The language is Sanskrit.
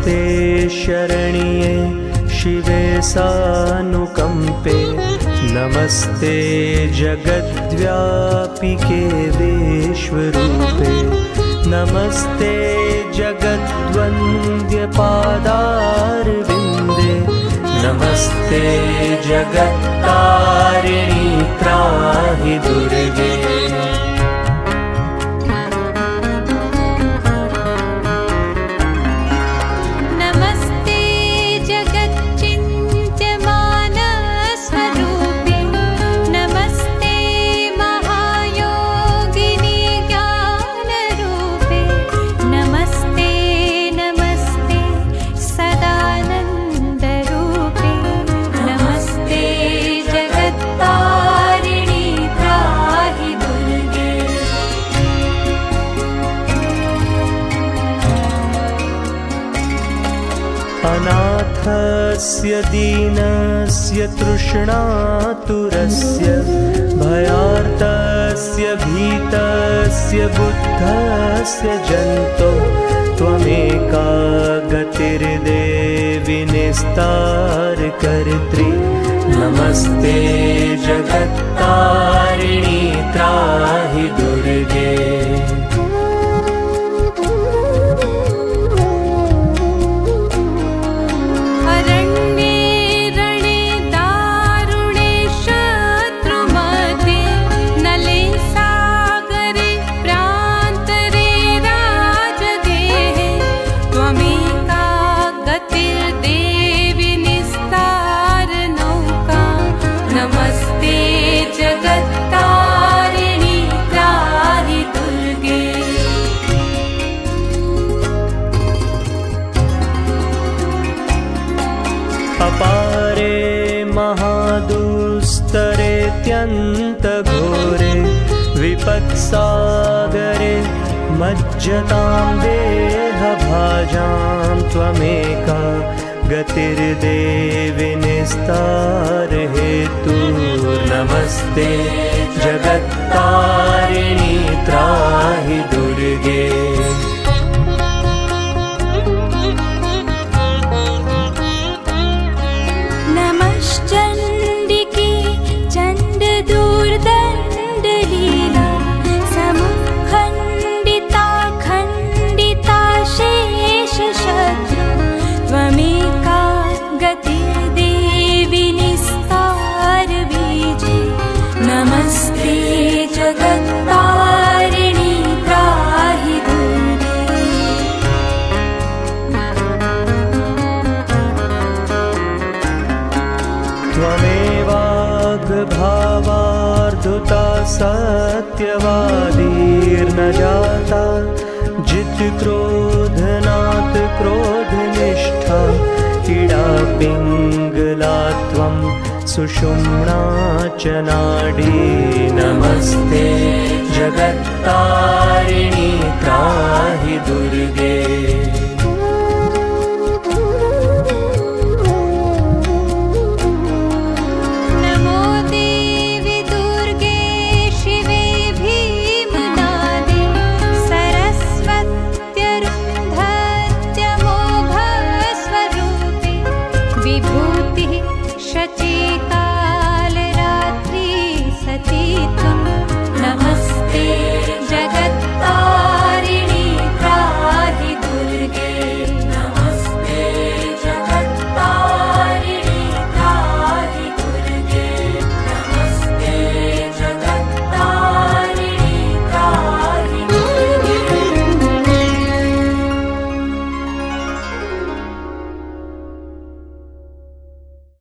नमस्ते शरण्ये शिवे सानुकम्पे नमस्ते जगद्व्यापिके विश्वरूपे नमस्ते जगद्वन्द्यपादारविन्दे नमस्ते जगत्तारिणी त्राहि दुर्गे अनाथस्य दीनस्य तृष्णातुरस्य भयार्तस्य भीतस्य बुद्धस्य जन्तो त्वमेका गतिर्देवि निस्तारकर्त्री नमस्ते जगत्तारिणी त्राहि दुर्गे अपारे महादुस्तरेत्यन्तघोरे विपत्सागरे मज्जतां देहभाजां त्वमेका गतिर्देवि निस्तारहेतुर्नमस्ते जगत्तारिणी त्राहि दुर्गे चण्डिके चण्डदुर्दण्डलीला समुखण्डिता खण्डिता शेषशत्रु त्वमेका गतिर्देवि निस्तारबीजे नमस्ते जगत्तारिणी त्राहि दुर्गे त्वमेवाग्भावार्धुता सत्यवादीर्न जाता जितक्रोधनात् क्रोधनिष्ठा इडा पिङ्गला त्वं सुषुम्ना च नाडी नमस्ते जगत्तारिणी त्राहि दुर्गे